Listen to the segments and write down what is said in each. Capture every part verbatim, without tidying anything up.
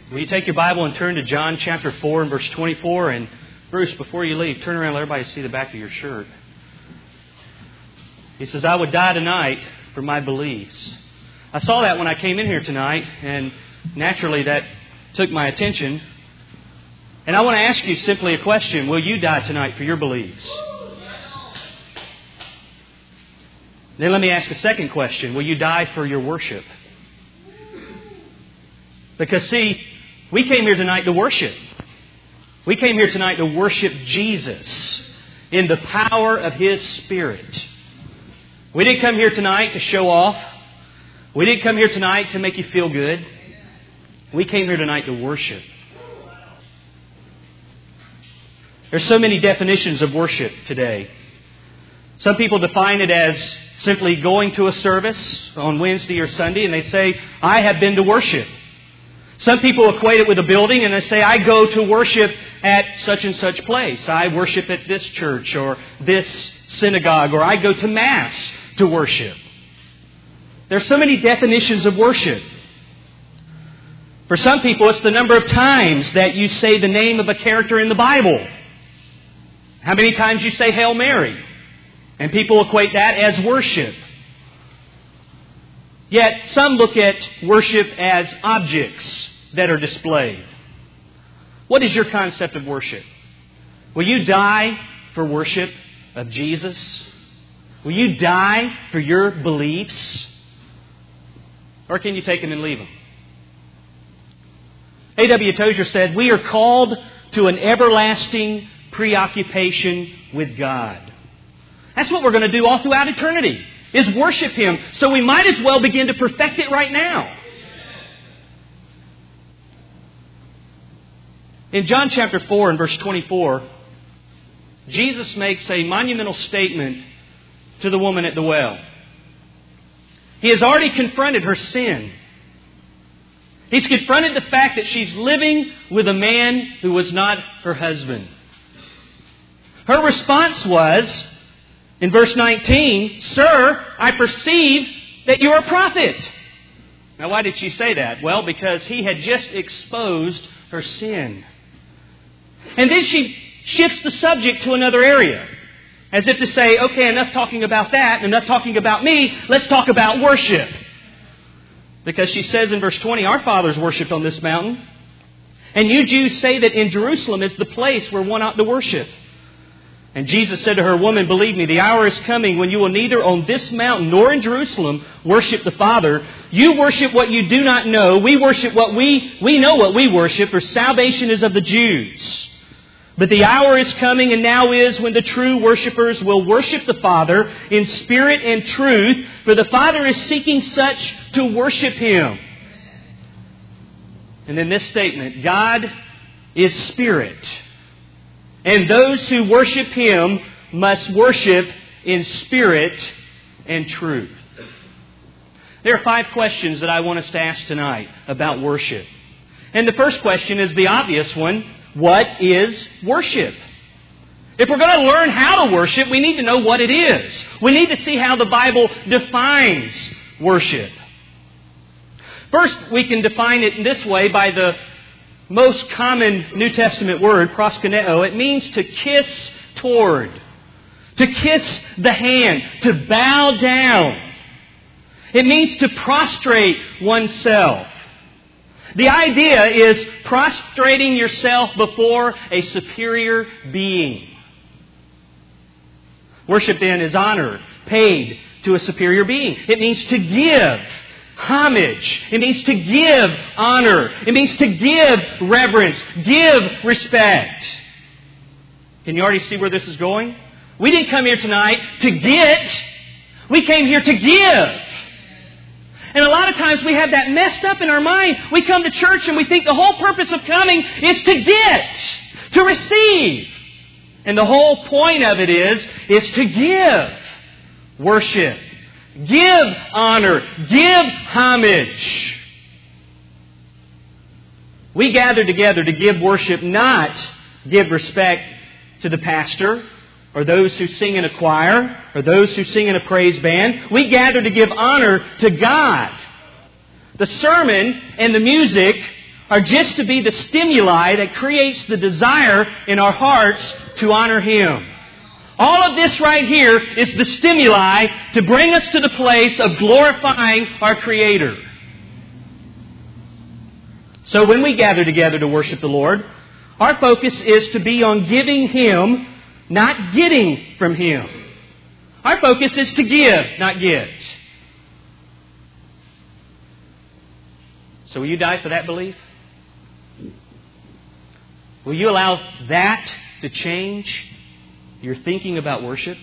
Will you take your Bible and turn to John chapter four and verse twenty-four? And Bruce, before you leave, turn around and let everybody see the back of your shirt. He says, I would die tonight for my beliefs. I saw that when I came in here tonight, and naturally that took my attention. And I want to ask you simply a question. Will you die tonight for your beliefs? Then let me ask a second question. Will you die for your worship? Because see, we came here tonight to worship. We came here tonight to worship Jesus in the power of His Spirit. We didn't come here tonight to show off. We didn't come here tonight to make you feel good. We came here tonight to worship. There's so many definitions of worship today. Some people define it as simply going to a service on Wednesday or Sunday and they say, I have been to worship. Some people equate it with a building and they say, I go to worship at such and such place. I worship at this church or this synagogue, or I go to Mass to worship. There's so many definitions of worship. For some people, it's the number of times that you say the name of a character in the Bible. How many times you say Hail Mary? And people equate that as worship. Yet some look at worship as objects that are displayed. What is your concept of worship? Will you die for worship of Jesus? Will you die for your beliefs? Or can you take them and leave them? A W Tozer said, we are called to an everlasting preoccupation with God. That's what we're going to do all throughout eternity, is worship Him. So we might as well begin to perfect it right now. In John chapter four and verse twenty-four, Jesus makes a monumental statement to the woman at the well. He has already confronted her sin. He's confronted the fact that she's living with a man who was not her husband. Her response was, in verse nineteen, Sir, I perceive that you're a prophet. Now, why did she say that? Well, because he had just exposed her sin. And then she shifts the subject to another area, as if to say, okay, enough talking about that, enough talking about me, let's talk about worship. Because she says in verse twenty, our fathers worshipped on this mountain, and you Jews say that in Jerusalem is the place where one ought to worship. And Jesus said to her, Woman, believe me, the hour is coming when you will neither on this mountain nor in Jerusalem worship the Father. You worship what you do not know. We worship what we, we know what we worship, for salvation is of the Jews. But the hour is coming and now is when the true worshipers will worship the Father in spirit and truth, for the Father is seeking such to worship Him. And in this statement, God is spirit. And those who worship Him must worship in spirit and truth. There are five questions that I want us to ask tonight about worship. And the first question is the obvious one. What is worship? If we're going to learn how to worship, we need to know what it is. We need to see how the Bible defines worship. First, we can define it in this way by the most common New Testament word, proskuneo. It means to kiss toward, to kiss the hand, to bow down. It means to prostrate oneself. The idea is prostrating yourself before a superior being. Worship then is honor paid to a superior being. It means to give homage. It means to give honor. It means to give reverence, give respect. Can you already see where this is going? We didn't come here tonight to get. We came here to give. And a lot of times we have that messed up in our mind. We come to church and we think the whole purpose of coming is to get, to receive. And the whole point of it is, is to give worship. Give honor. Give homage. We gather together to give worship, not give respect to the pastor or those who sing in a choir or those who sing in a praise band. We gather to give honor to God. The sermon and the music are just to be the stimuli that creates the desire in our hearts to honor Him. All of this right here is the stimuli to bring us to the place of glorifying our Creator. So when we gather together to worship the Lord, our focus is to be on giving Him, not getting from Him. Our focus is to give, not get. So will you die for that belief? Will you allow that to change your thinking about worship?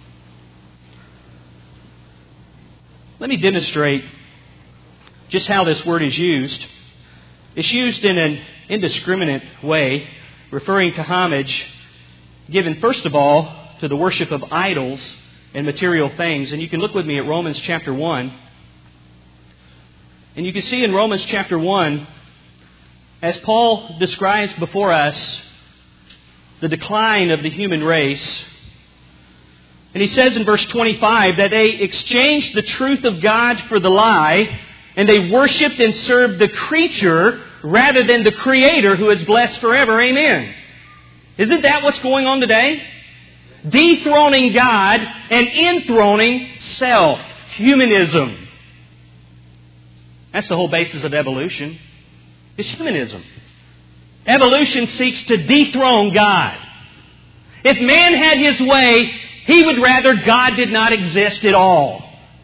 Let me demonstrate just how this word is used. It's used in an indiscriminate way, referring to homage given first of all to the worship of idols and material things. And you can look with me at Romans chapter one. And you can see in Romans chapter one, as Paul describes before us the decline of the human race. And he says in verse twenty-five that they exchanged the truth of God for the lie, and they worshipped and served the creature rather than the Creator who is blessed forever. Amen. Isn't that what's going on today? Dethroning God and enthroning self. Humanism. That's the whole basis of evolution. It's humanism. Evolution seeks to dethrone God. If man had his way, he would rather God did not exist at all.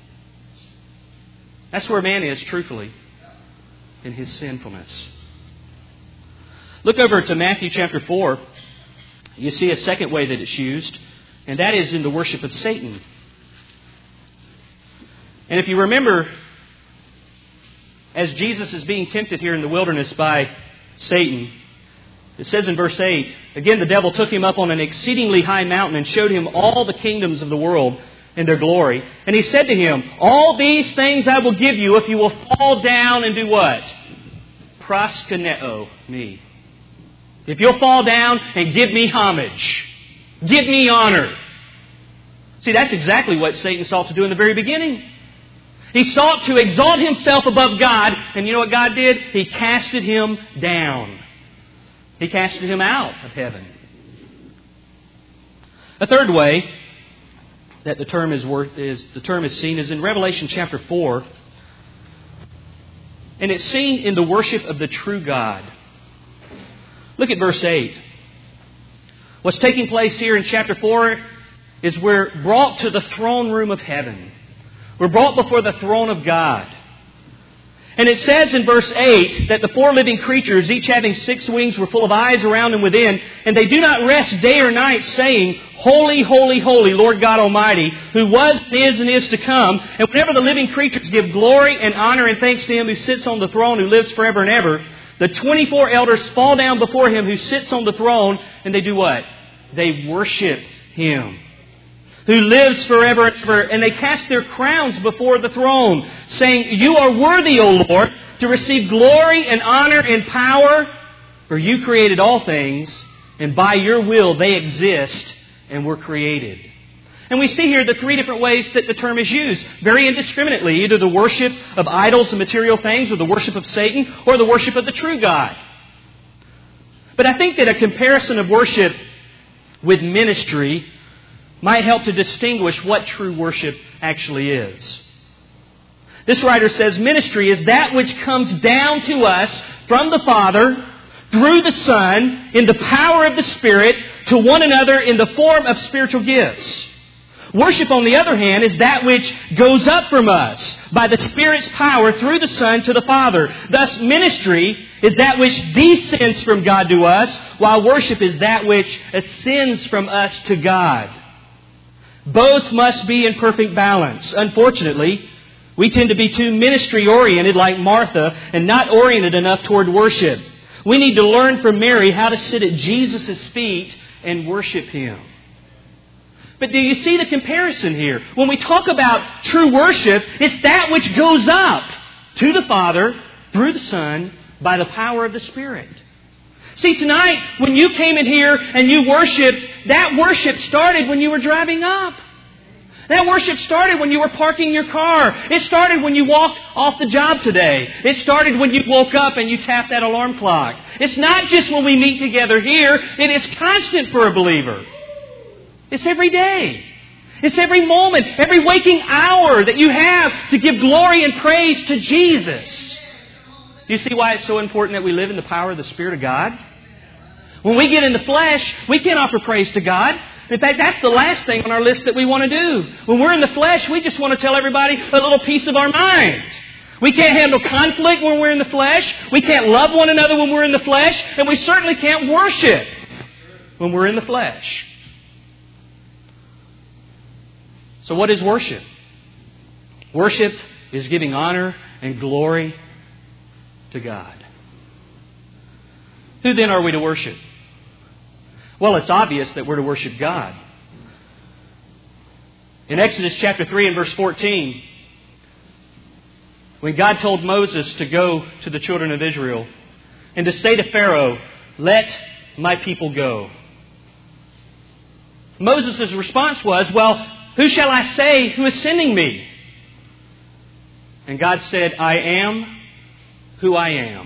That's where man is, truthfully, in his sinfulness. Look over to Matthew chapter four. You see a second way that it's used, and that is in the worship of Satan. And if you remember, as Jesus is being tempted here in the wilderness by Satan, it says in verse eight, again, the devil took him up on an exceedingly high mountain and showed him all the kingdoms of the world in their glory. And he said to him, all these things I will give you if you will fall down and do what? Proskuneo me. If you'll fall down and give me homage. Give me honor. See, that's exactly what Satan sought to do in the very beginning. He sought to exalt himself above God, and you know what God did? He casted him down. He casted him out of heaven. A third way that the term is worth is the term is seen is in Revelation chapter four, and it's seen in the worship of the true God. Look at verse eight. What's taking place here in chapter four is we're brought to the throne room of heaven. We're brought before the throne of God. And it says in verse eight that the four living creatures, each having six wings, were full of eyes around and within, and they do not rest day or night, saying, Holy, holy, holy, Lord God Almighty, who was, and is, and is to come. And whenever the living creatures give glory and honor and thanks to Him who sits on the throne, who lives forever and ever, the twenty-four elders fall down before Him who sits on the throne, and they do what? They worship Him who lives forever and ever, and they cast their crowns before the throne, saying, You are worthy, O Lord, to receive glory and honor and power, for You created all things, and by Your will they exist and were created. And we see here the three different ways that the term is used, very indiscriminately, either the worship of idols and material things, or the worship of Satan, or the worship of the true God. But I think that a comparison of worship with ministry might help to distinguish what true worship actually is. This writer says ministry is that which comes down to us from the Father, through the Son, in the power of the Spirit, to one another in the form of spiritual gifts. Worship, on the other hand, is that which goes up from us by the Spirit's power through the Son to the Father. Thus, ministry is that which descends from God to us, while worship is that which ascends from us to God. Both must be in perfect balance. Unfortunately, we tend to be too ministry-oriented like Martha and not oriented enough toward worship. We need to learn from Mary how to sit at Jesus' feet and worship Him. But do you see the comparison here? When we talk about true worship, it's that which goes up to the Father, through the Son, by the power of the Spirit. See, tonight, when you came in here and you worshiped, that worship started when you were driving up. That worship started when you were parking your car. It started when you walked off the job today. It started when you woke up and you tapped that alarm clock. It's not just when we meet together here. It is constant for a believer. It's every day. It's every moment, every waking hour that you have to give glory and praise to Jesus. Do you see why it's so important that we live in the power of the Spirit of God? When we get in the flesh, we can't offer praise to God. In fact, that's the last thing on our list that we want to do. When we're in the flesh, we just want to tell everybody a little piece of our mind. We can't handle conflict when we're in the flesh. We can't love one another when we're in the flesh. And we certainly can't worship when we're in the flesh. So what is worship? Worship is giving honor and glory to God. Who then are we to worship? Well, it's obvious that we're to worship God. In Exodus chapter three and verse fourteen, when God told Moses to go to the children of Israel and to say to Pharaoh, "Let my people go," Moses' response was, "Well, who shall I say who is sending me?" And God said, "I am who I am."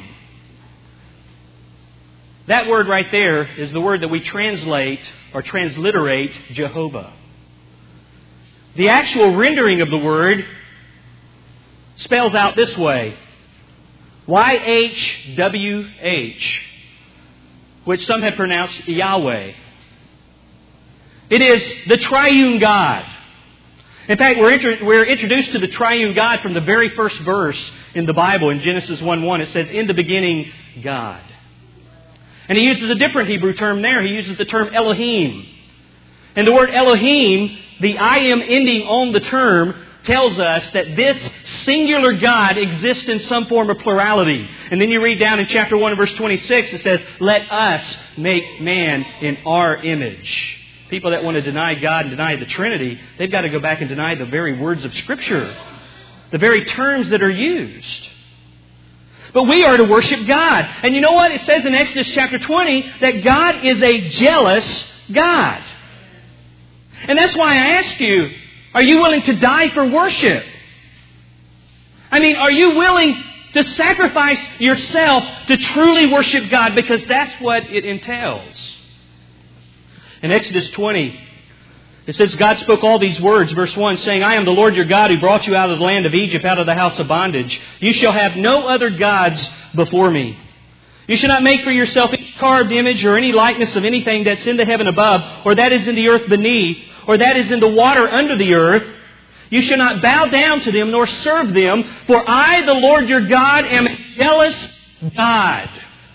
That word right there is the word that we translate or transliterate Jehovah. The actual rendering of the word spells out this way: Y H W H, which some have pronounced Yahweh. It is the triune God. In fact, we're, intro- we're introduced to the triune God from the very first verse in the Bible. In Genesis one one, it says, "In the beginning, God." And He uses a different Hebrew term there. He uses the term Elohim. And the word Elohim, the I am ending on the term, tells us that this singular God exists in some form of plurality. And then you read down in chapter one and verse twenty-six, it says, "Let us make man in our image." People that want to deny God and deny the Trinity, they've got to go back and deny the very words of Scripture, the very terms that are used. But we are to worship God. And you know what? It says in Exodus chapter twenty that God is a jealous God. And that's why I ask you, are you willing to die for worship? I mean, are you willing to sacrifice yourself to truly worship God? Because that's what it entails. In Exodus twenty, it says, God spoke all these words, verse one, saying, "I am the Lord your God who brought you out of the land of Egypt, out of the house of bondage. You shall have no other gods before me. You shall not make for yourself any carved image or any likeness of anything that's in the heaven above, or that is in the earth beneath, or that is in the water under the earth. You shall not bow down to them nor serve them, for I, the Lord your God, am a jealous God,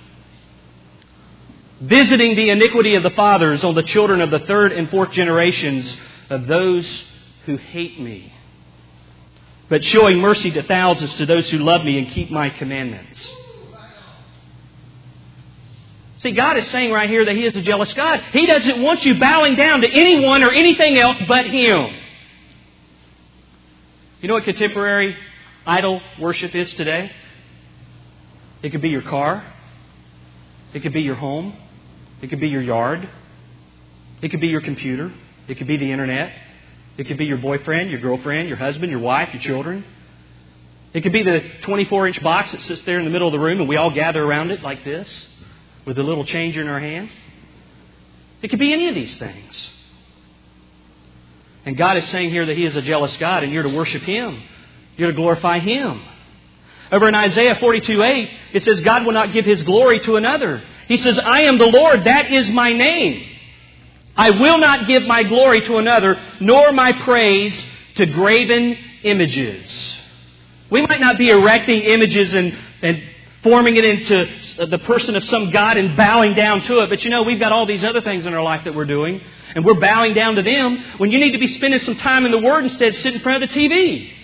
visiting the iniquity of the fathers on the children of the third and fourth generations of those who hate me, but showing mercy to thousands to those who love me and keep my commandments." See, God is saying right here that He is a jealous God. He doesn't want you bowing down to anyone or anything else but Him. You know what contemporary idol worship is today? It could be your car. It could be your home. It could be your yard. It could be your computer. It could be the internet. It could be your boyfriend, your girlfriend, your husband, your wife, your children. It could be the twenty-four inch box that sits there in the middle of the room and we all gather around it like this with a little changer in our hand. It could be any of these things. And God is saying here that He is a jealous God and you're to worship Him. You're to glorify Him. Over in Isaiah forty-two eight, it says, God will not give His glory to another. He says, "I am the Lord, that is my name. I will not give my glory to another, nor my praise to graven images." We might not be erecting images and, and forming it into the person of some God and bowing down to it. But you know, we've got all these other things in our life that we're doing. And we're bowing down to them when you need to be spending some time in the Word instead of sitting in front of the T V.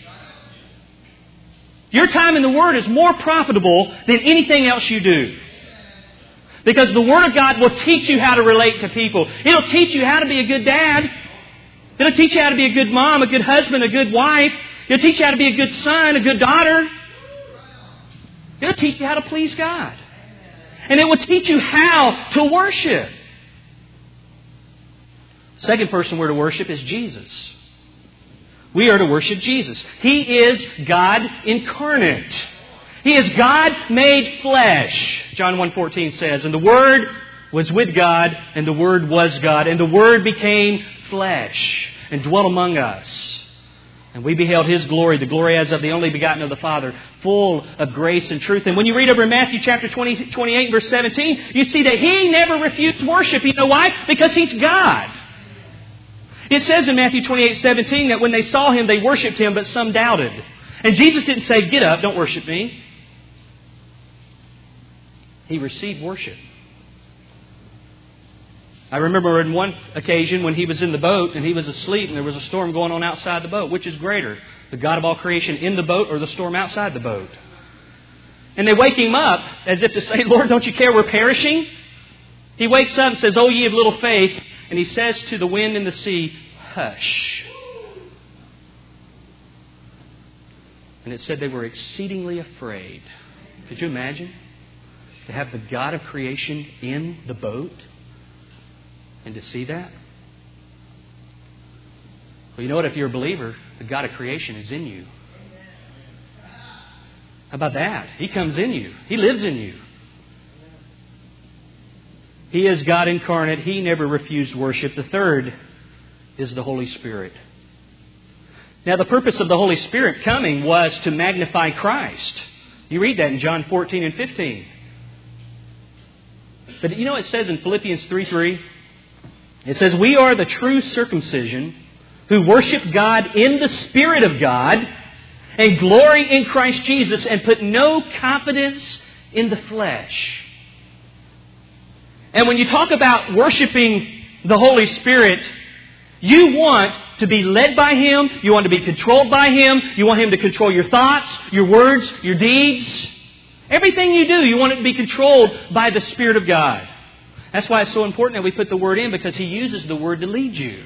Your time in the Word is more profitable than anything else you do. Because the Word of God will teach you how to relate to people. It'll teach you how to be a good dad. It'll teach you how to be a good mom, a good husband, a good wife. It'll teach you how to be a good son, a good daughter. It'll teach you how to please God. And it will teach you how to worship. The second person we're to worship is Jesus. We are to worship Jesus. He is God incarnate. He is God made flesh. John one fourteen says, and the Word was with God, and the Word was God, and the Word became flesh and dwelt among us. And we beheld His glory, the glory as of the only begotten of the Father, full of grace and truth. And when you read over in Matthew chapter twenty, twenty-eight, verse seventeen, you see that He never refused worship. You know why? Because He's God. It says in Matthew twenty-eight, seventeen that when they saw Him, they worshipped Him, but some doubted. And Jesus didn't say, get up, don't worship me. He received worship. I remember on one occasion when He was in the boat and He was asleep and there was a storm going on outside the boat. Which is greater, the God of all creation in the boat or the storm outside the boat? And they wake Him up as if to say, Lord, don't you care we're perishing? He wakes up and says, oh, ye of little faith. And He says to the wind and the sea, hush. And it said they were exceedingly afraid. Could you imagine? To have the God of creation in the boat and to see that? Well, you know what? If you're a believer, the God of creation is in you. How about that? He comes in you. He lives in you. He is God incarnate. He never refused worship. The third is the Holy Spirit. Now, the purpose of the Holy Spirit coming was to magnify Christ. You read that in John fourteen and fifteen. But you know what it says in Philippians three three? It says, we are the true circumcision who worship God in the Spirit of God and glory in Christ Jesus and put no confidence in the flesh. And when you talk about worshiping the Holy Spirit, you want to be led by Him. You want to be controlled by Him. You want Him to control your thoughts, your words, your deeds. Everything you do, you want it to be controlled by the Spirit of God. That's why it's so important that we put the Word in, because He uses the Word to lead you.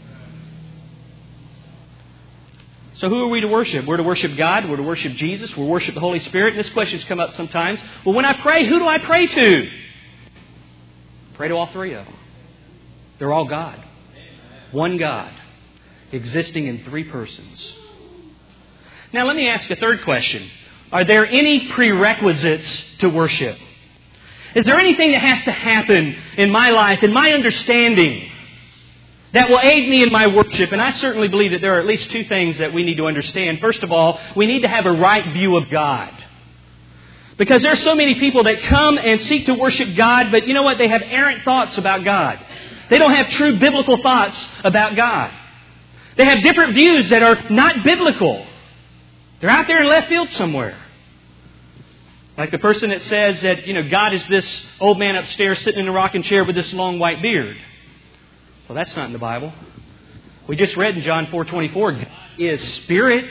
So who are we to worship? We're to worship God. We're to worship Jesus. We're to worship the Holy Spirit. And this question's come up sometimes. Well, when I pray, who do I pray to? Pray to all three of them. They're all God. One God, existing in three persons. Now let me ask a third question. Are there any prerequisites to worship? Is there anything that has to happen in my life, in my understanding, that will aid me in my worship? And I certainly believe that there are at least two things that we need to understand. First of all, we need to have a right view of God. Because there are so many people that come and seek to worship God, but you know what? They have errant thoughts about God. They don't have true biblical thoughts about God. They have different views that are not biblical. They're out there in left field somewhere. Like the person that says that, you know, God is this old man upstairs sitting in a rocking chair with this long white beard. Well, that's not in the Bible. We just read in John four twenty-four, God is Spirit.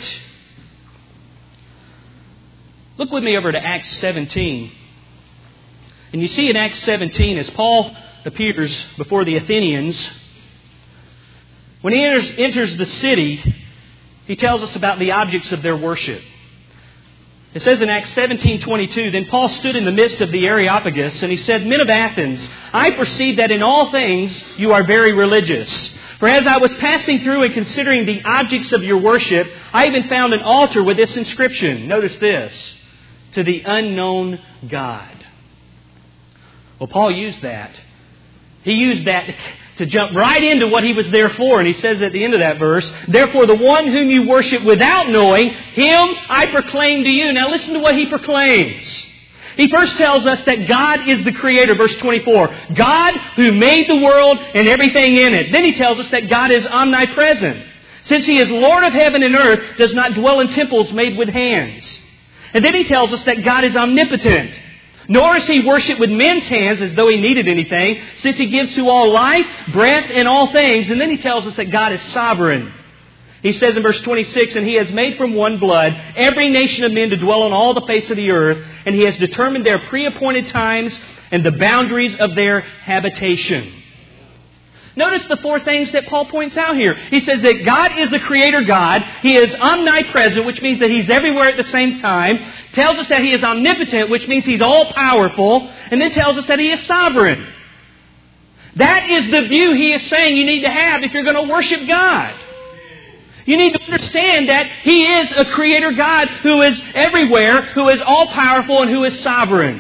Look with me over to Acts seventeen. And you see in Acts seventeen, as Paul appears before the Athenians, when he enters, enters the city, he tells us about the objects of their worship. It says in Acts seventeen twenty-two, then Paul stood in the midst of the Areopagus, and he said, men of Athens, I perceive that in all things you are very religious. For as I was passing through and considering the objects of your worship, I even found an altar with this inscription. Notice this. To the unknown God. Well, Paul used that. He used that to jump right into what he was there for. And he says at the end of that verse, therefore the one whom you worship without knowing, Him I proclaim to you. Now listen to what he proclaims. He first tells us that God is the Creator, verse twenty-four. God who made the world and everything in it. Then he tells us that God is omnipresent. Since He is Lord of heaven and earth, does not dwell in temples made with hands. And then he tells us that God is omnipotent. Nor is He worshipped with men's hands as though He needed anything, since He gives to all life, breath, and all things. And then he tells us that God is sovereign. He says in verse twenty-six, and He has made from one blood every nation of men to dwell on all the face of the earth, and He has determined their pre-appointed times and the boundaries of their habitation. Notice the four things that Paul points out here. He says that God is the Creator God. He is omnipresent, which means that He's everywhere at the same time. Tells us that He is omnipotent, which means He's all-powerful. And then tells us that He is sovereign. That is the view he is saying you need to have if you're going to worship God. You need to understand that He is a Creator God who is everywhere, who is all-powerful, and who is sovereign.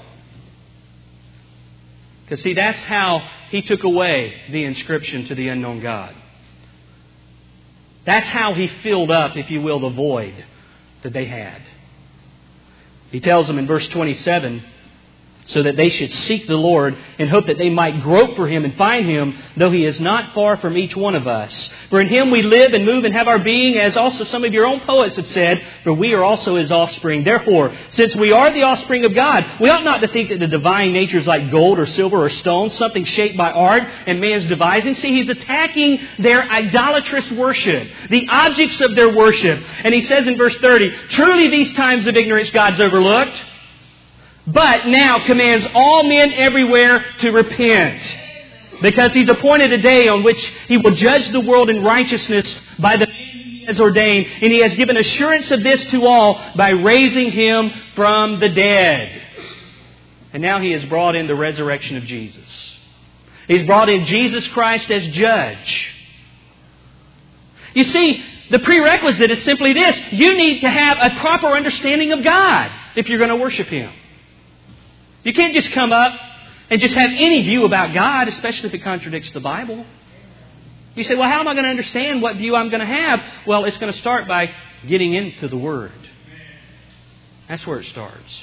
Because see, that's how He took away the inscription to the unknown God. That's how He filled up, if you will, the void that they had. He tells them in verse twenty-seven, so that they should seek the Lord and hope that they might grope for Him and find Him, though He is not far from each one of us. For in Him we live and move and have our being, as also some of your own poets have said, for we are also His offspring. Therefore, since we are the offspring of God, we ought not to think that the divine nature is like gold or silver or stone, something shaped by art and man's devising. See, He's attacking their idolatrous worship, the objects of their worship. And He says in verse thirty, truly these times of ignorance God's overlooked, but now commands all men everywhere to repent. Because He's appointed a day on which He will judge the world in righteousness by the man He has ordained. And He has given assurance of this to all by raising Him from the dead. And now He has brought in the resurrection of Jesus. He's brought in Jesus Christ as judge. You see, the prerequisite is simply this. You need to have a proper understanding of God if you're going to worship Him. You can't just come up and just have any view about God, especially if it contradicts the Bible. You say, well, how am I going to understand what view I'm going to have? Well, it's going to start by getting into the Word. That's where it starts.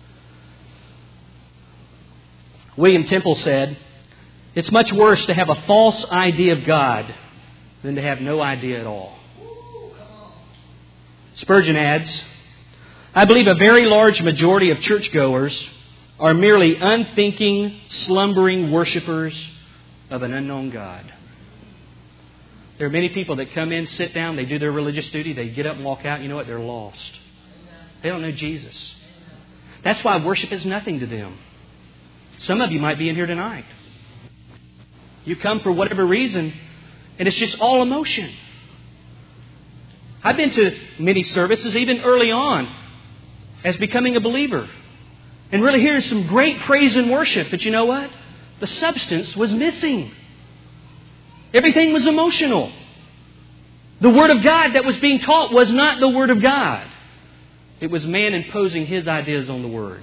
William Temple said, it's much worse to have a false idea of God than to have no idea at all. Spurgeon adds, I believe a very large majority of churchgoers are merely unthinking, slumbering worshipers of an unknown God. There are many people that come in, sit down, they do their religious duty, they get up and walk out, you know what? They're lost. They don't know Jesus. That's why worship is nothing to them. Some of you might be in here tonight. You come for whatever reason, and it's just all emotion. I've been to many services, even early on, as becoming a believer. And really hearing some great praise and worship. But you know what? The substance was missing. Everything was emotional. The Word of God that was being taught was not the Word of God. It was man imposing his ideas on the Word.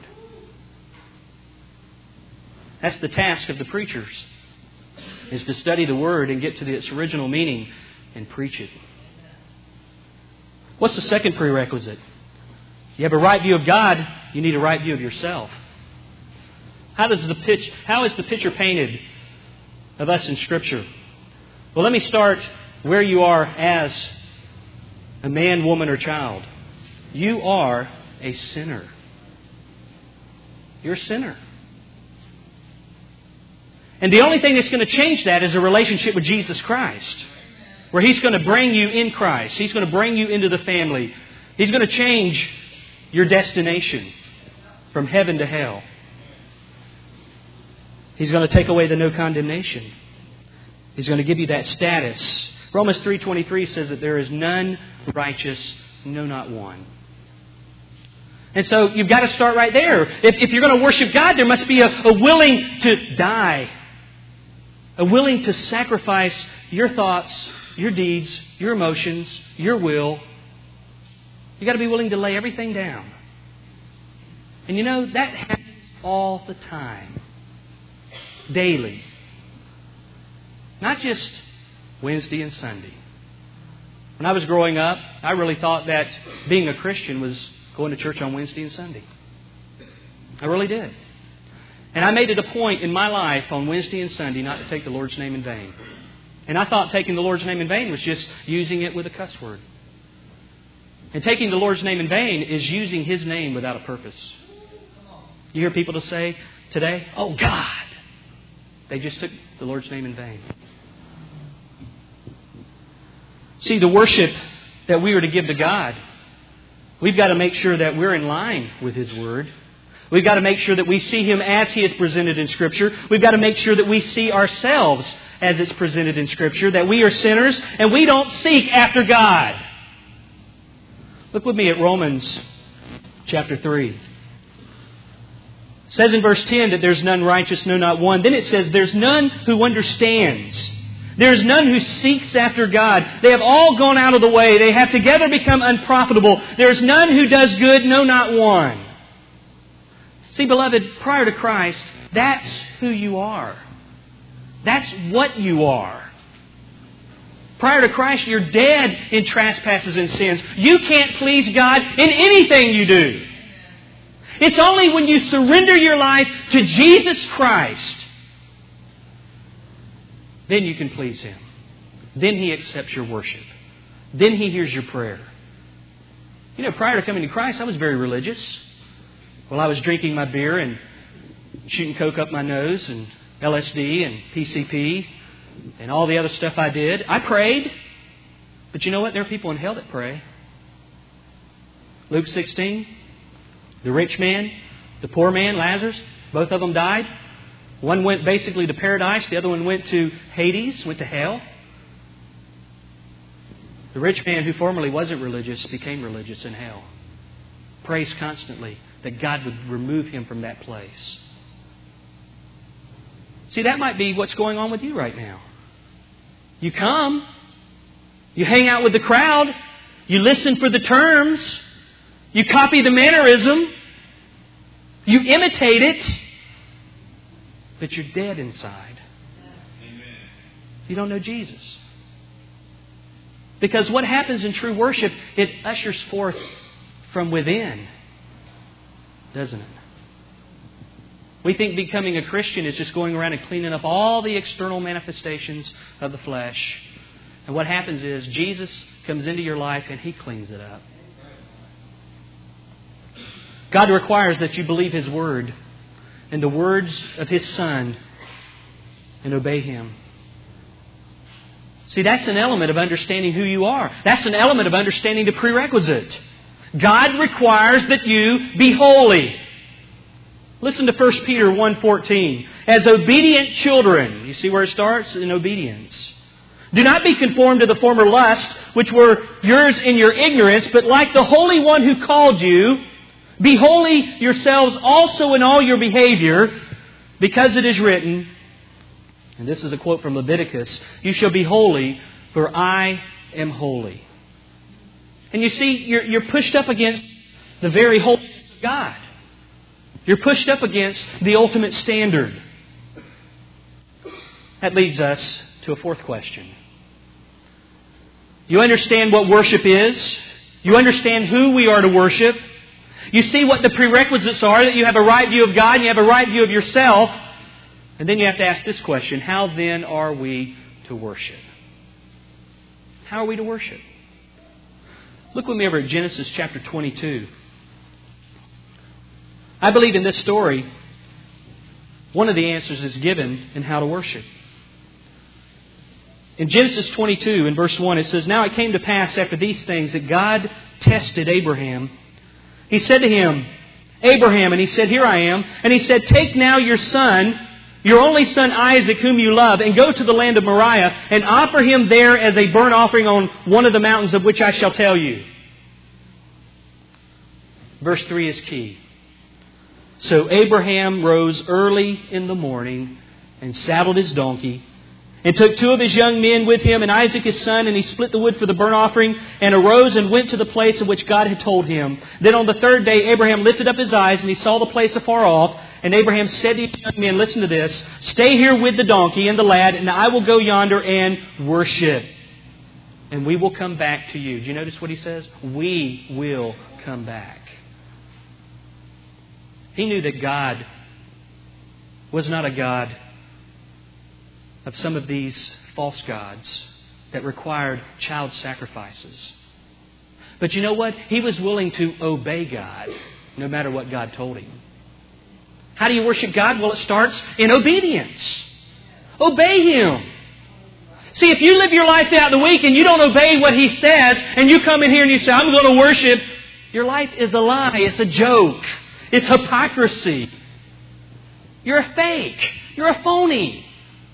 That's the task of the preachers, is to study the Word and get to its original meaning and preach it. What's the second prerequisite? You have a right view of God, you need a right view of yourself. How does the pitch, how is the picture painted of us in Scripture? Well, let me start where you are as a man, woman, or child. You are a sinner. You're a sinner. And the only thing that's going to change that is a relationship with Jesus Christ, where He's going to bring you in Christ. He's going to bring you into the family. He's going to change your destination from heaven to hell. He's going to take away the no condemnation. He's going to give you that status. Romans three twenty-three says that there is none righteous, no, not one. And so you've got to start right there. If, if you're going to worship God, there must be a, a willing to die. A willing to sacrifice your thoughts, your deeds, your emotions, your will. You've got to be willing to lay everything down. And you know, that happens all the time. Daily. Not just Wednesday and Sunday. When I was growing up, I really thought that being a Christian was going to church on Wednesday and Sunday. I really did. And I made it a point in my life on Wednesday and Sunday not to take the Lord's name in vain. And I thought taking the Lord's name in vain was just using it with a cuss word. And taking the Lord's name in vain is using His name without a purpose. You hear people to say today, oh God. They just took the Lord's name in vain. See, the worship that we are to give to God, we've got to make sure that we're in line with His Word. We've got to make sure that we see Him as He is presented in Scripture. We've got to make sure that we see ourselves as it's presented in Scripture, that we are sinners and we don't seek after God. Look with me at Romans chapter three. It says in verse ten that there's none righteous, no, not one. Then it says there's none who understands. There is none who seeks after God. They have all gone out of the way. They have together become unprofitable. There is none who does good, no, not one. See, beloved, prior to Christ, that's who you are. That's what you are. Prior to Christ, you're dead in trespasses and sins. You can't please God in anything you do. It's only when you surrender your life to Jesus Christ, then you can please Him. Then He accepts your worship. Then He hears your prayer. You know, prior to coming to Christ, I was very religious. Well, I was drinking my beer and shooting coke up my nose and L S D and P C P and all the other stuff I did. I prayed. But you know what? There are people in hell that pray. Luke sixteen, the rich man, the poor man, Lazarus, both of them died. One went basically to paradise. The other one went to Hades, went to hell. The rich man who formerly wasn't religious became religious in hell. Prays constantly that God would remove him from that place. See, that might be what's going on with you right now. You come, you hang out with the crowd, you listen for the terms, you copy the mannerism, you imitate it, but you're dead inside. Amen. You don't know Jesus. Because what happens in true worship, it ushers forth from within, doesn't it? We think becoming a Christian is just going around and cleaning up all the external manifestations of the flesh. And what happens is Jesus comes into your life and He cleans it up. God requires that you believe His Word and the words of His Son and obey Him. See, that's an element of understanding who you are. That's an element of understanding the prerequisite. God requires that you be holy. Listen to First Peter one fourteen. As obedient children, you see where it starts? In obedience. Do not be conformed to the former lusts, which were yours in your ignorance, but like the Holy One who called you, be holy yourselves also in all your behavior, because it is written, and this is a quote from Leviticus, you shall be holy, for I am holy. And you see, you're, you're pushed up against the very holiness of God. You're pushed up against the ultimate standard. That leads us to a fourth question. You understand what worship is. You understand who we are to worship. You see what the prerequisites are, that you have a right view of God and you have a right view of yourself. And then you have to ask this question, how then are we to worship? How are we to worship? Look with me over at Genesis chapter twenty-two. I believe in this story, one of the answers is given in how to worship. In Genesis twenty-two, in verse one, it says, Now it came to pass after these things that God tested Abraham. He said to him, Abraham, and he said, Here I am. And he said, Take now your son, your only son Isaac, whom you love, and go to the land of Moriah, and offer him there as a burnt offering on one of the mountains of which I shall tell you. Verse three is key. So Abraham rose early in the morning and saddled his donkey and took two of his young men with him and Isaac his son, and he split the wood for the burnt offering and arose and went to the place of which God had told him. Then on the third day Abraham lifted up his eyes and he saw the place afar off. And Abraham said to his young men, Listen to this, stay here with the donkey and the lad, and I will go yonder and worship. And we will come back to you. Do you notice what he says? We will come back. He knew that God was not a God of some of these false gods that required child sacrifices. But you know what? He was willing to obey God no matter what God told him. How do you worship God? Well, it starts in obedience. Obey Him. See, if you live your life out the week and you don't obey what He says, and you come in here and you say, I'm going to worship, your life is a lie. It's a joke. It's hypocrisy. You're a fake. You're a phony.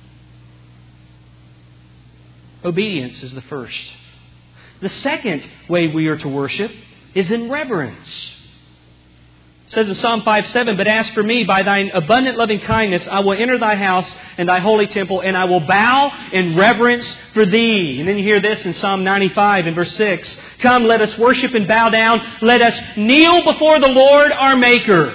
Obedience is the first. The second way we are to worship is in reverence. It says in Psalm five seven, "But as for me, by thine abundant loving kindness, I will enter thy house and thy holy temple, and I will bow in reverence for thee." And then you hear this in Psalm ninety-five in verse six. "Come, let us worship and bow down. Let us kneel before the Lord our Maker."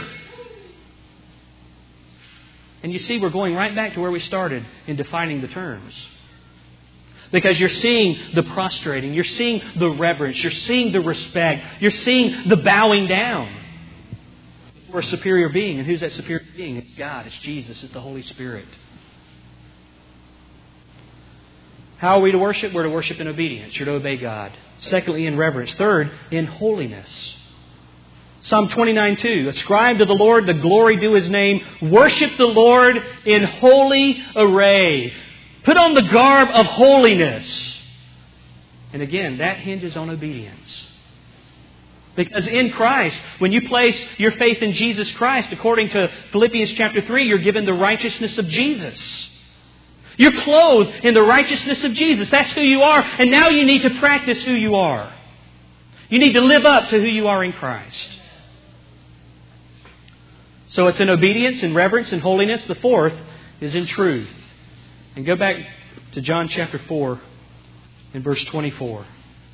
And you see, we're going right back to where we started in defining the terms. Because you're seeing the prostrating, you're seeing the reverence, you're seeing the respect, you're seeing the bowing down for a superior being. And who's that superior being? It's God, it's Jesus, it's the Holy Spirit. How are we to worship? We're to worship in obedience. You're to obey God. Secondly, in reverence. Third, in holiness. Psalm twenty-nine two, "Ascribe to the Lord the glory due His name. Worship the Lord in holy array." Put on the garb of holiness. And again, that hinges on obedience. Because in Christ, when you place your faith in Jesus Christ, according to Philippians chapter three, you're given the righteousness of Jesus. You're clothed in the righteousness of Jesus. That's who you are. And now you need to practice who you are. You need to live up to who you are in Christ. So it's in obedience, in reverence, in holiness. The fourth is in truth. And go back to John chapter four and verse twenty-four.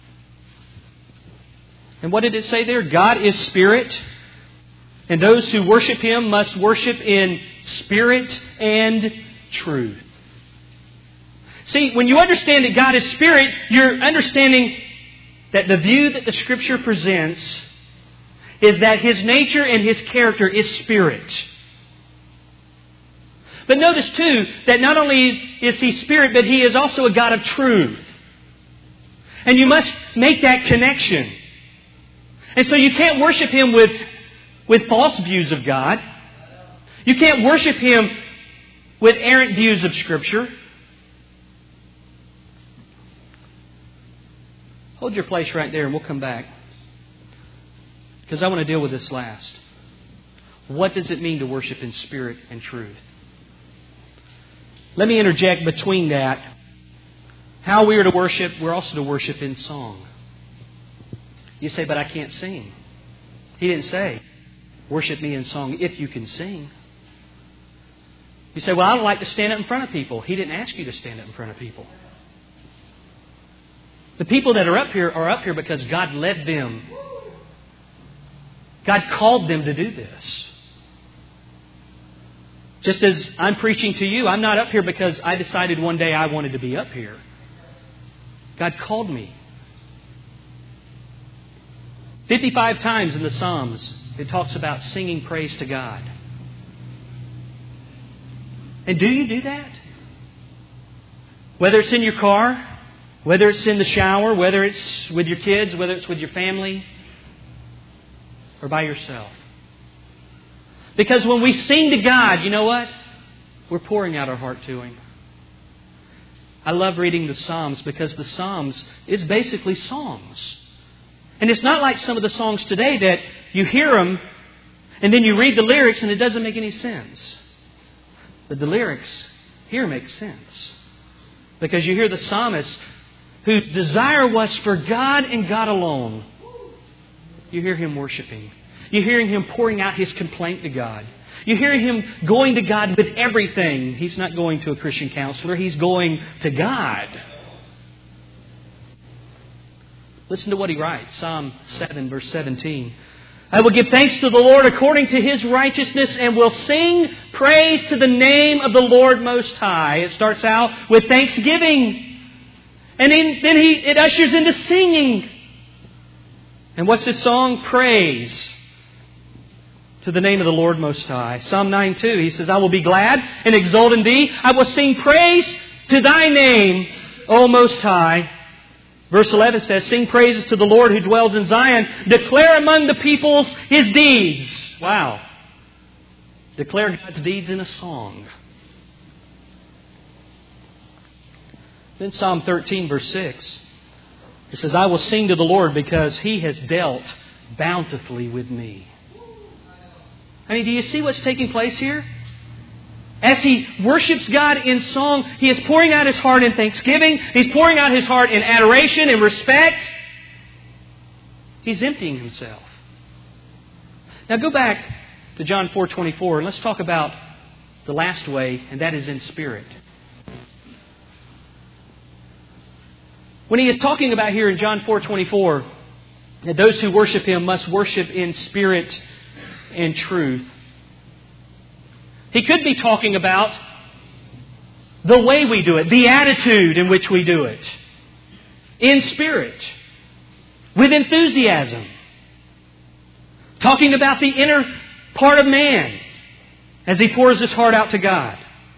And what did it say there? God is Spirit, and those who worship Him must worship in spirit and truth. See, when you understand that God is Spirit, you're understanding that the view that the Scripture presents is that His nature and His character is Spirit. But notice too that not only is He Spirit, but He is also a God of truth. And you must make that connection. And so you can't worship Him with, with false views of God. You can't worship Him with errant views of Scripture. Hold your place right there and we'll come back. Because I want to deal with this last. What does it mean to worship in spirit and truth? Let me interject between that. How we are to worship, we're also to worship in song. You say, "But I can't sing." He didn't say, "Worship me in song if you can sing." You say, "Well, I don't like to stand up in front of people." He didn't ask you to stand up in front of people. The people that are up here are up here because God led them. God called them to do this. Just as I'm preaching to you, I'm not up here because I decided one day I wanted to be up here. God called me. fifty-five times in the Psalms, it talks about singing praise to God. And do you do that? Whether it's in your car, whether it's in the shower, whether it's with your kids, whether it's with your family, or by yourself. Because when we sing to God, you know what? We're pouring out our heart to Him. I love reading the Psalms because the Psalms is basically songs. And it's not like some of the songs today that you hear them and then you read the lyrics and it doesn't make any sense. But the lyrics here make sense. Because you hear the psalmist whose desire was for God and God alone. You hear him worshiping. You're hearing him pouring out his complaint to God. You're hearing him going to God with everything. He's not going to a Christian counselor. He's going to God. Listen to what he writes. Psalm seven, verse seventeen. "I will give thanks to the Lord according to His righteousness and will sing praise to the name of the Lord Most High." It starts out with thanksgiving. And then, then he, it ushers into singing. And what's this song? Praise to the name of the Lord Most High. Psalm nine two, he says, "I will be glad and exult in Thee. I will sing praise to Thy name, O Most High." Verse eleven says, "Sing praises to the Lord who dwells in Zion. Declare among the peoples His deeds." Wow. Declare God's deeds in a song. Then Psalm thirteen, verse six. It says, "I will sing to the Lord because He has dealt bountifully with me." I mean, do you see what's taking place here? As he worships God in song, he is pouring out his heart in thanksgiving. He's pouring out his heart in adoration and respect. He's emptying himself. Now go back to John four twenty-four and let's talk about the last way, and that is in spirit. When He is talking about here in John four twenty-four that those who worship Him must worship in spirit and truth, He could be talking about the way we do it, the attitude in which we do it. In spirit. With enthusiasm. Talking about the inner part of man as he pours his heart out to God.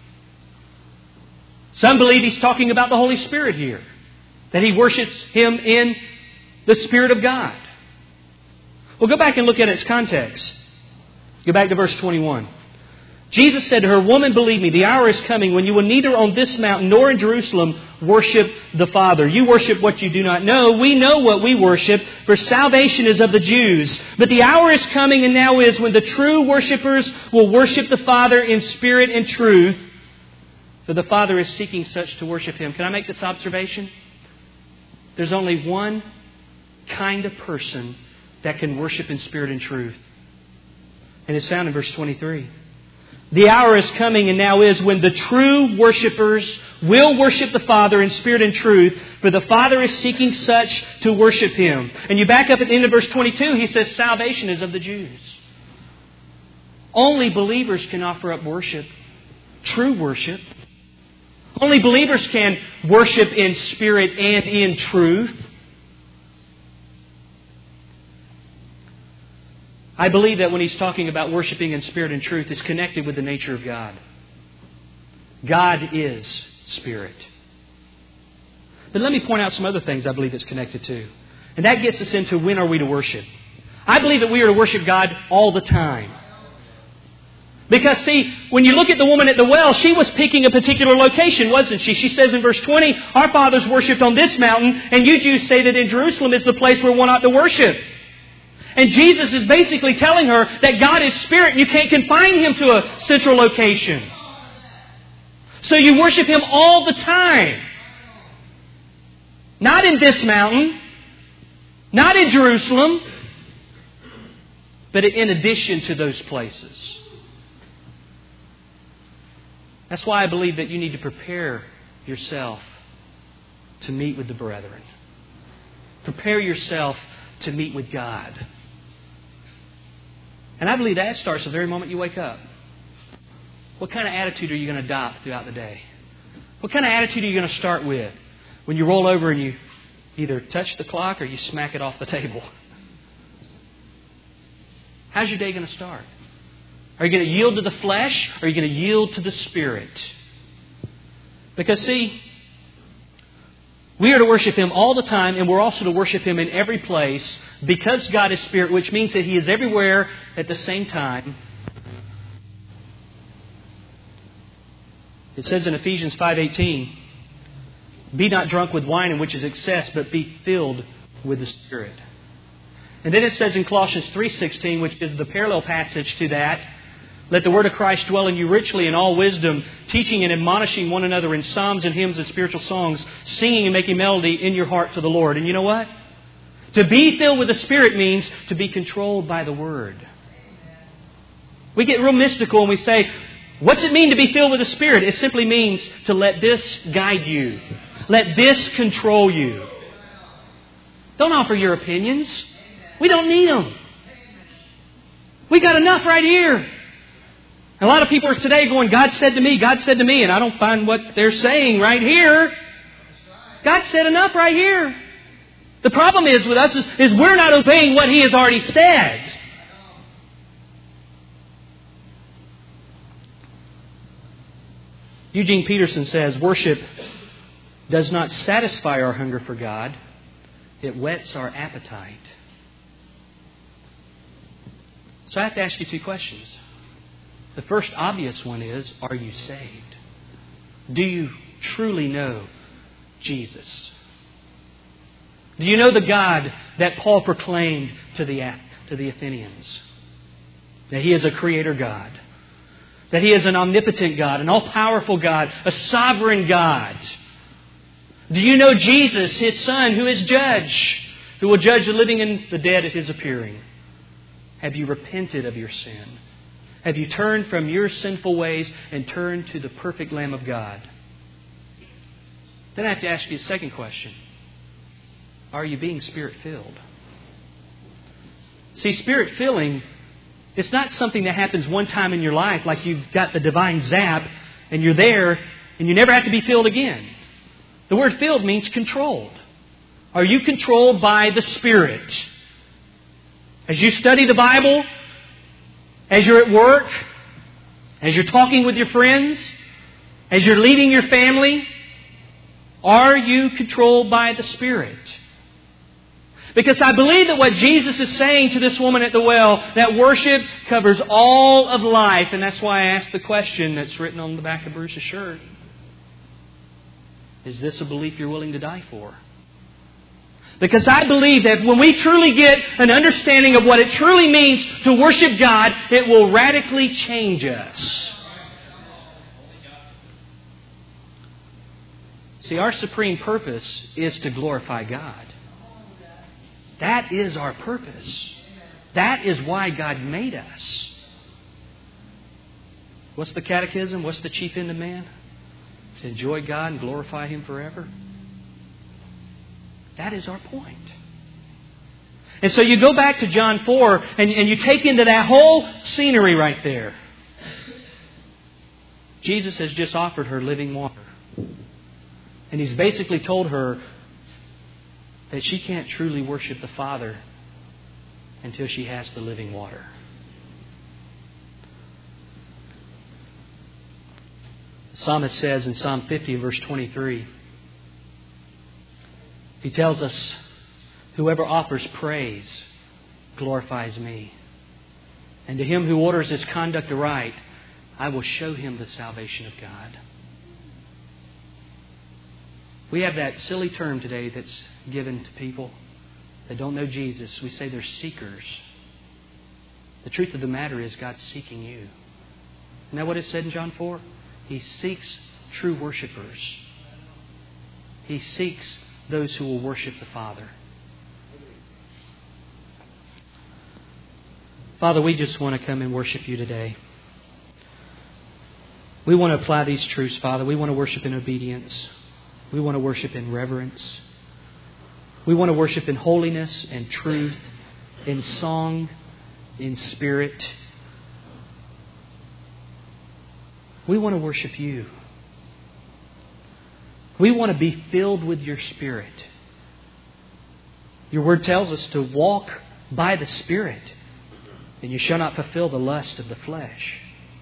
Some believe He's talking about the Holy Spirit here. That he worships Him in the Spirit of God. Well, go back and look at its context. Go back to verse twenty-one. Jesus said to her, "Woman, believe me, the hour is coming when you will neither on this mountain nor in Jerusalem worship the Father. You worship what you do not know. We know what we worship, for salvation is of the Jews. But the hour is coming and now is when the true worshippers will worship the Father in spirit and truth, for the Father is seeking such to worship Him." Can I make this observation? There's only one kind of person that can worship in spirit and truth. And it's found in verse twenty-three. The hour is coming and now is when the true worshippers will worship the Father in spirit and truth, for the Father is seeking such to worship Him. And you back up at the end of verse twenty-two, He says salvation is of the Jews. Only believers can offer up worship, true worship. Only believers can worship in spirit and in truth. I believe that when He's talking about worshiping in spirit and truth, it's connected with the nature of God. God is spirit. But let me point out some other things I believe it's connected to. And that gets us into when are we to worship. I believe that we are to worship God all the time. Because see, when you look at the woman at the well, she was picking a particular location, wasn't she? She says in verse twenty, "Our fathers worshipped on this mountain, and you Jews say that in Jerusalem is the place where one ought to worship." And Jesus is basically telling her that God is spirit and you can't confine Him to a central location. So you worship Him all the time. Not in this mountain, not in Jerusalem, but in addition to those places. That's why I believe that you need to prepare yourself to meet with the brethren. Prepare yourself to meet with God. And I believe that starts the very moment you wake up. What kind of attitude are you going to adopt throughout the day? What kind of attitude are you going to start with when you roll over and you either touch the clock or you smack it off the table? How's your day going to start? Are you going to yield to the flesh or are you going to yield to the Spirit? Because see, we are to worship Him all the time, and we're also to worship Him in every place because God is Spirit, which means that He is everywhere at the same time. It says in Ephesians five eighteen, "Be not drunk with wine in which is excess, but be filled with the Spirit." And then it says in Colossians three sixteen, which is the parallel passage to that, "Let the word of Christ dwell in you richly in all wisdom, teaching and admonishing one another in psalms and hymns and spiritual songs, singing and making melody in your heart to the Lord." And you know what? To be filled with the Spirit means to be controlled by the Word. We get real mystical and we say, what's it mean to be filled with the Spirit? It simply means to let this guide you. Let this control you. Don't offer your opinions. We don't need them. We got enough right here. A lot of people are today going, "God said to me, God said to me," and I don't find what they're saying right here. God said enough right here. The problem is with us is, is we're not obeying what He has already said. Eugene Peterson says, "Worship does not satisfy our hunger for God. It whets our appetite." So I have to ask you two questions. The first obvious one is, are you saved? Do you truly know Jesus? Do you know the God that Paul proclaimed to the, to the Athenians? That He is a creator God. That He is an omnipotent God, an all-powerful God, a sovereign God. Do you know Jesus, His Son, who is judge, who will judge the living and the dead at His appearing? Have you repented of your sin? Have you turned from your sinful ways and turned to the perfect Lamb of God? Then I have to ask you a second question. Are you being Spirit-filled? See, Spirit-filling, it's not something that happens one time in your life like you've got the divine zap and you're there and you never have to be filled again. The word filled means controlled. Are you controlled by the Spirit? As you study the Bible, as you're at work, as you're talking with your friends, as you're leading your family, are you controlled by the Spirit? Because I believe that what Jesus is saying to this woman at the well, that worship covers all of life. And that's why I asked the question that's written on the back of Bruce's shirt. Is this a belief you're willing to die for? Because I believe that when we truly get an understanding of what it truly means to worship God, it will radically change us. See, our supreme purpose is to glorify God. That is our purpose. That is why God made us. What's the catechism? What's the chief end of man? To enjoy God and glorify Him forever. That is our point. And so you go back to John four and, and you take into that whole scenery right there. Jesus has just offered her living water. And He's basically told her that she can't truly worship the Father until she has the living water. The psalmist says in Psalm fifty, verse twenty-three, he tells us, whoever offers praise glorifies me. And to him who orders his conduct aright, I will show him the salvation of God. We have that silly term today that's given to people that don't know Jesus. We say they're seekers. The truth of the matter is God's seeking you. Isn't that what it said in John four? He seeks true worshipers. He seeks those who will worship the Father. Father, we just want to come and worship You today. We want to apply these truths, Father. We want to worship in obedience. We want to worship in reverence. We want to worship in holiness and truth, in song, in spirit. We want to worship You. We want to be filled with Your Spirit. Your Word tells us to walk by the Spirit, and you shall not fulfill the lust of the flesh.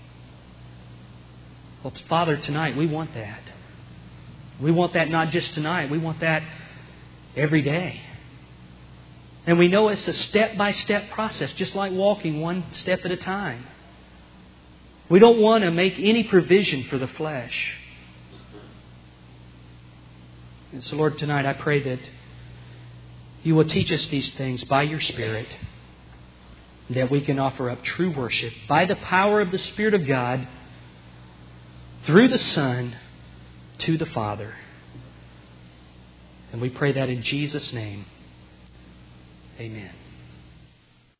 Well, Father, tonight we want that. We want that not just tonight. We want that every day. And we know it's a step-by-step process, just like walking one step at a time. We don't want to make any provision for the flesh. And so, Lord, tonight I pray that You will teach us these things by Your Spirit, that we can offer up true worship by the power of the Spirit of God through the Son to the Father. And we pray that in Jesus' name. Amen.